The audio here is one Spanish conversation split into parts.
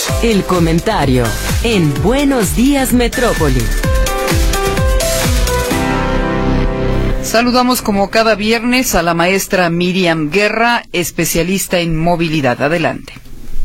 El comentario en Buenos Días Metrópoli. Saludamos como cada viernes a la maestra Miriam Guerra, especialista en movilidad. Adelante.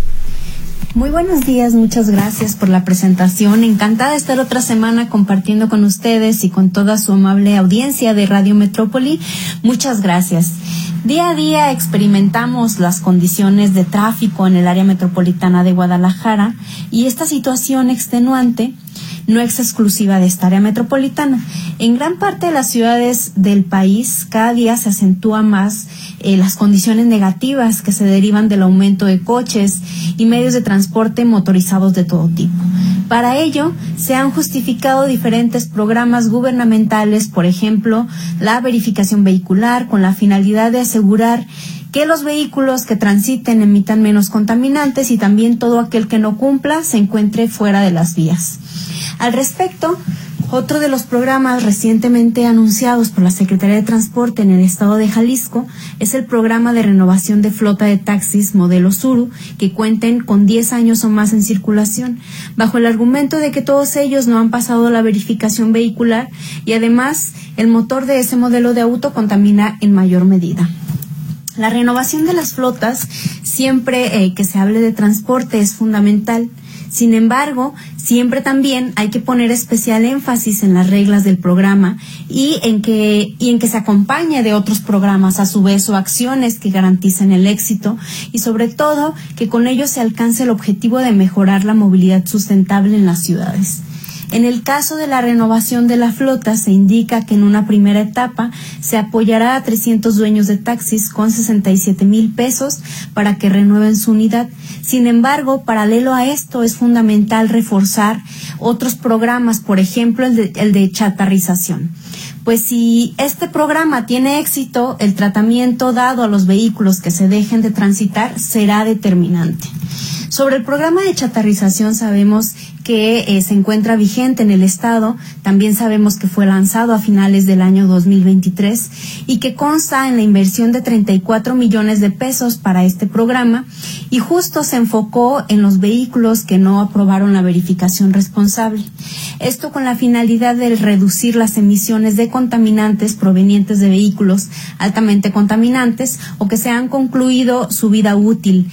Muy buenos días, muchas gracias por la presentación. Encantada de estar otra semana compartiendo con ustedes y con toda su amable audiencia de Radio Metrópoli. Muchas gracias. Día a día experimentamos las condiciones de tráfico en el área metropolitana de Guadalajara y esta situación extenuante no es exclusiva de esta área metropolitana. En gran parte de las ciudades del país, cada día se acentúa más las condiciones negativas que se derivan del aumento de coches y medios de transporte motorizados de todo tipo. Para ello, se han justificado diferentes programas gubernamentales, por ejemplo, la verificación vehicular, con la finalidad de asegurar que los vehículos que transiten emitan menos contaminantes y también todo aquel que no cumpla se encuentre fuera de las vías. Al respecto, otro de los programas recientemente anunciados por la Secretaría de Transporte en el estado de Jalisco es el programa de renovación de flota de taxis modelo Tsuru que cuenten con 10 años o más en circulación, bajo el argumento de que todos ellos no han pasado la verificación vehicular y además el motor de ese modelo de auto contamina en mayor medida. La renovación de las flotas, siempre que se hable de transporte, es fundamental. Sin embargo, siempre también hay que poner especial énfasis en las reglas del programa y en que se acompañe de otros programas a su vez o acciones que garanticen el éxito y sobre todo que con ello se alcance el objetivo de mejorar la movilidad sustentable en las ciudades. En el caso de la renovación de la flota, se indica que en una primera etapa se apoyará a 300 dueños de taxis con 67,000 pesos para que renueven su unidad. Sin embargo, paralelo a esto, es fundamental reforzar otros programas, por ejemplo, el de chatarrización. Pues si este programa tiene éxito, el tratamiento dado a los vehículos que se dejen de transitar será determinante. Sobre el programa de chatarrización sabemos que se encuentra vigente en el estado, también sabemos que fue lanzado a finales del año 2023 y que consta en la inversión de 34 millones de pesos para este programa y justo se enfocó en los vehículos que no aprobaron la verificación responsable. Esto con la finalidad de reducir las emisiones de contaminantes provenientes de vehículos altamente contaminantes o que se han concluido su vida útil.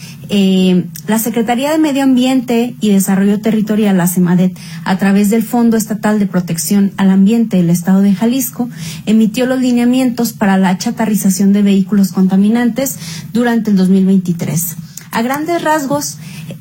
La Secretaría de Medio Ambiente y Desarrollo Territorial, la SEMADET, a través del Fondo Estatal de Protección al Ambiente del Estado de Jalisco, emitió los lineamientos para la chatarrización de vehículos contaminantes durante el 2023. A grandes rasgos,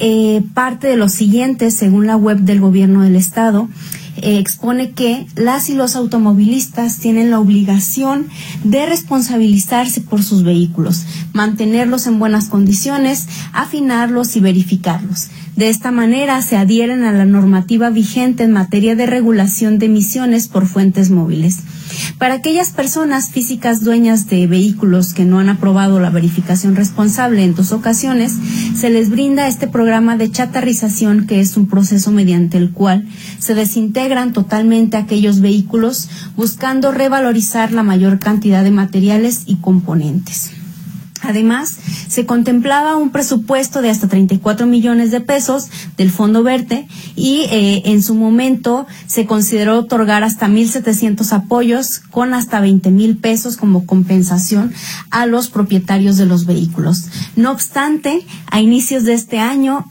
parte de lo siguiente, según la web del Gobierno del Estado, expone que las y los automovilistas tienen la obligación de responsabilizarse por sus vehículos, mantenerlos en buenas condiciones, afinarlos y verificarlos. De esta manera se adhieren a la normativa vigente en materia de regulación de emisiones por fuentes móviles. Para aquellas personas físicas dueñas de vehículos que no han aprobado la verificación responsable en 2 ocasiones, se les brinda este programa de chatarrización, que es un proceso mediante el cual se desintegran totalmente aquellos vehículos buscando revalorizar la mayor cantidad de materiales y componentes. Además, se contemplaba un presupuesto de hasta 34 millones de pesos del Fondo Verde y en su momento se consideró otorgar hasta 1,700 apoyos con hasta 20,000 pesos como compensación a los propietarios de los vehículos. No obstante, a inicios de este año,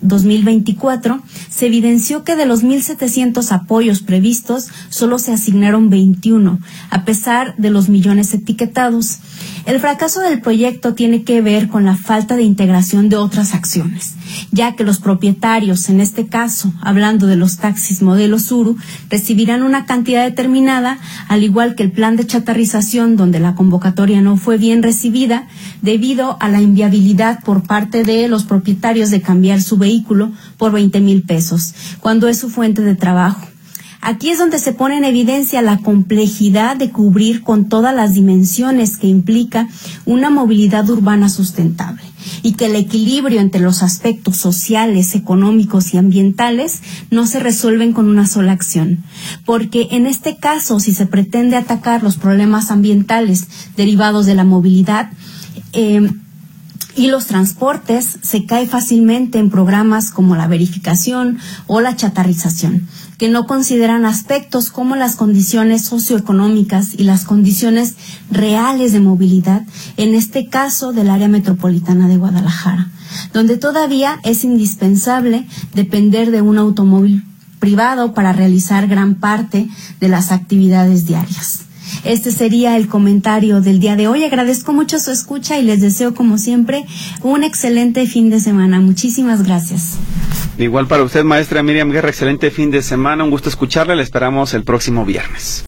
2024, se evidenció que de los 1,700 apoyos previstos, solo se asignaron 21, a pesar de los millones etiquetados. El fracaso del proyecto tiene que ver con la falta de integración de otras acciones, ya que los propietarios, en este caso, hablando de los taxis modelo Tsuru, recibirán una cantidad determinada, al igual que el plan de chatarrización, donde la convocatoria no fue bien recibida, debido a la inviabilidad por parte de los propietarios de cambiar su vehículo por 20,000 pesos, cuando es su fuente de trabajo. Aquí es donde se pone en evidencia la complejidad de cubrir con todas las dimensiones que implica una movilidad urbana sustentable y que el equilibrio entre los aspectos sociales, económicos y ambientales no se resuelven con una sola acción. Porque en este caso, si se pretende atacar los problemas ambientales derivados de la movilidad, Y los transportes se cae fácilmente en programas como la verificación o la chatarrización, que no consideran aspectos como las condiciones socioeconómicas y las condiciones reales de movilidad, en este caso del área metropolitana de Guadalajara, donde todavía es indispensable depender de un automóvil privado para realizar gran parte de las actividades diarias. Este sería el comentario del día de hoy. Agradezco mucho su escucha y les deseo, como siempre, un excelente fin de semana. Muchísimas gracias. Igual para usted, maestra Miriam Guerra, excelente fin de semana. Un gusto escucharle. Le esperamos el próximo viernes.